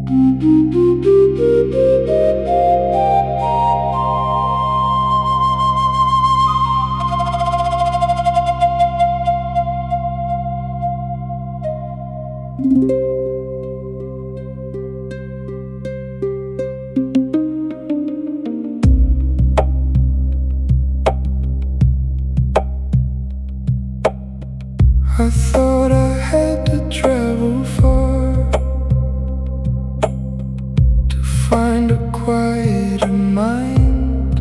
I thought I had to travel far to find a quieter mind.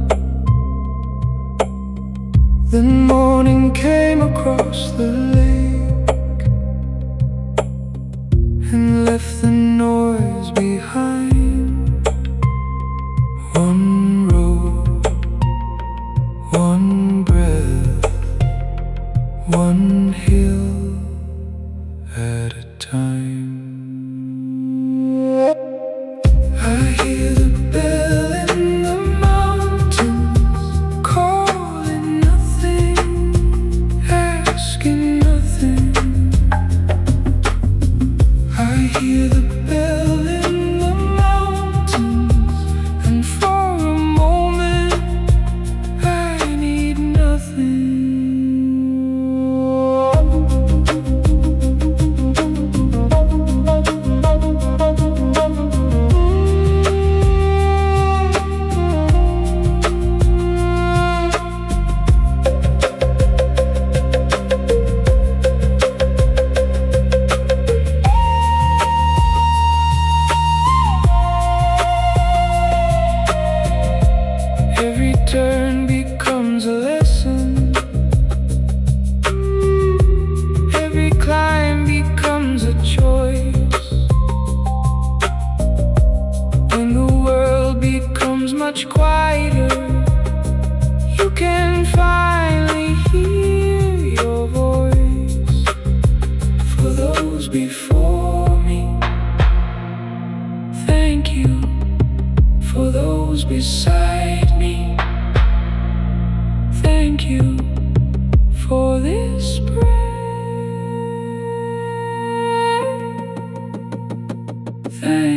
Then morning came across the lake and left the noise behind. One road, one breath, one hill at a time. I hear the bell in the mountains, calling nothing, asking nothing. I hear the bell in the mountains, and for a moment I need nothing. Every turn becomes a lesson. Every climb becomes a choice. When the world becomes much quieter, you can finally hear your voice. For those before me, thank you. For those beside me, thank you. For this breath, thank you.